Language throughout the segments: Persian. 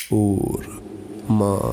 اورمان.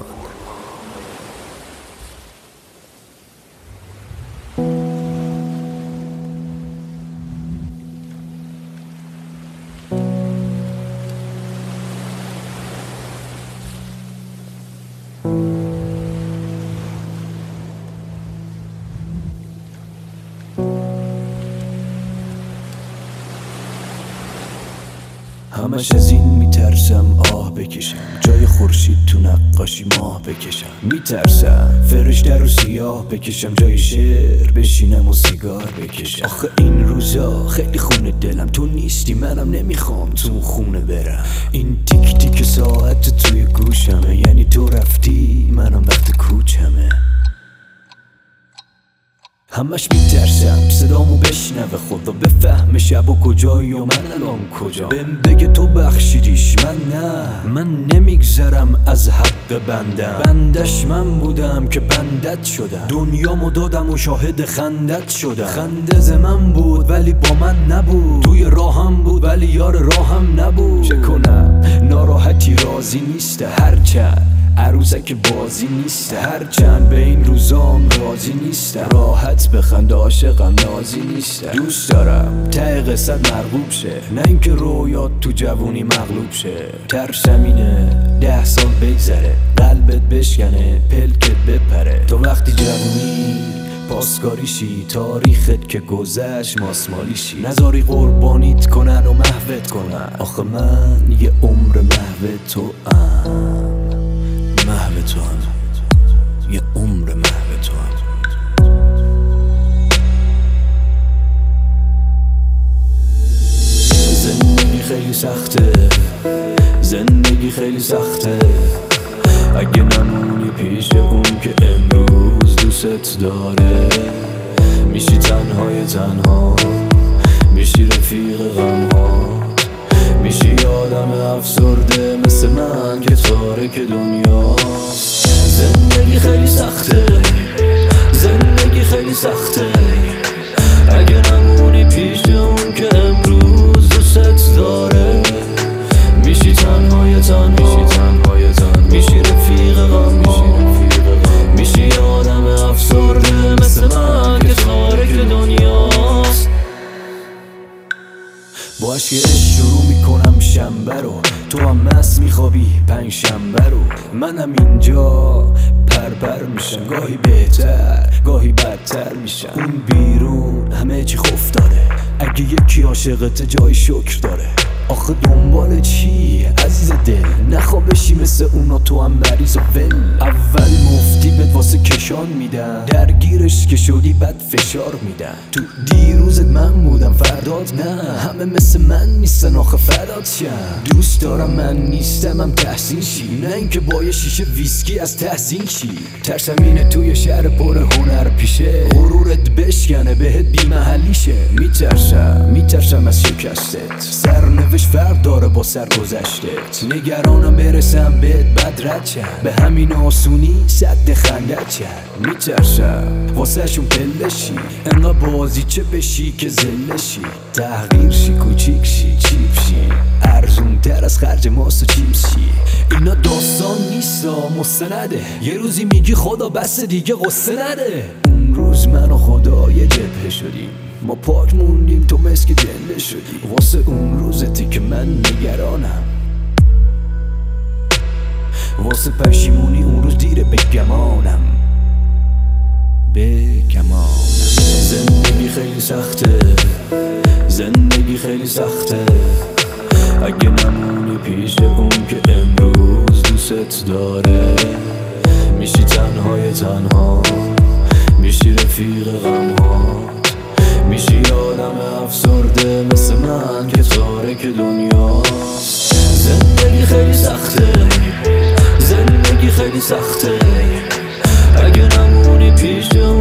همش از این میترسم آه بکشم، جای خورشید تو نقاشی ماه بکشم. میترسم فرشته رو سیاه بکشم، جای شعر بشینم و سیگار بکشم. آخه این روزا خیلی خونه دلم، تو نیستی منم نمیخوام تو خونه برم. این تیک تیک ساعت توی گوشمه، یعنی تو رفتی منم وقت کوچمه. همش میترسم صدامو بشنوه خدا، بفهمه شب و کجایی و من الان کجا. بهم بگه تو بخشیدیش من نه، من نمیگذرم از حق بندش. من بودم که بندت شدم، دنیامو دادم و شاهد خندت شدم. خنده ز من بود ولی با من نبود، توی راهم بود ولی یار راهم نبود. چه کنم ناراحتی راضی نیسته، هرچند عروسک بازی نیسته، هرچند به این روزام راضی نیسته. راحت بخند عاشقم نازی نیسته. دوست دارم ته قصت مرغوب شه، نه اینکه رویات تو جوونی مغلوب شه. ترسم اینه 10 سال بگذره، قلبت بشکنه پلکت بپره. تو وقتی جوونی پاسکاریشی، تاریخت که گذشت ماسمالیشی. نذاری قربانیت کنن و محوت کنن، آخه من یه عمر محو تو محو تو هم، یه عمر محو تو هم. زندگی خیلی سخته، زندگی خیلی سخته. اگه نمونی پیش اون که امروز دوست داره، میشی تنهای تنها، میشی رفیق غمها، میشی آدم افسرده مثل من که تارک دنیاست. زندگی خیلی سخته، زندگی خیلی سخته. اگه نمونی پیش اون که امروز دوست داره، میشی تنهای تنها، میشی رفیق غم، میشی آدم افسرده مثل من که تارک دنیاست. با عشق شروع میکنم شنبه رو، تو هم مست میخوابی 5 شنبه رو. منم اینجا پرپر میشم، گاهی بهتر گاهی بدتر میشم. اون بیرون همه چی خوف داره، اگه یکی عاشقت جای شکر داره. آخه دنبال چی عزیز دل؟ نخواه بشی مثل اونا تو هم مریض و ول. اول مفتی بهت واسه کشان میدن، درگیرش که شدی بد فشار میدن. تو دیروزت من بودم فردات نه، همه مثل من نیستن آخه فدات شم. دوست دارم من نیستم هم تحسین شی، نه اینکه با یه شیشه ویسکی از تحسین شی. ترسم اینه توی شهر پر هنر پیشه، غرورت بشکنه بهت بی محلی شه. میترسم از شکستت، سرنوشت فرق داره با سرگذشتت. نگرانم برسم بهت بد رد شم، به همین آسونی سد خندت شم. میترسم واسه شون پلشی، انقدر بازی چه بشی که زلشی. تغییر شی کوچیک شی چیپ شی، ارزون تر از خرج ماست و چیپس شی. اینا داستان نیستا مستنده، یه روزی میگی خدا بس دیگه قصه نده. اون روز من و خدا یه جبهه شدیم، ما پاک موندیم تو مسک جنده شدی. واسه اون روزتی که من نگرانم، واسه پشیمونی اون روز دیره بگمانم. زندگی خیلی سخته، زندگی خیلی سخته. اگه نمونی پیش اون که امروز دوست داره، میشی تنهای تنها، میشی رفیق غمها، میشی آدم افسرده مثل من که تارک دنیاست. زندگی خیلی سخته، زندگی خیلی سخته. اگه نمونی پیش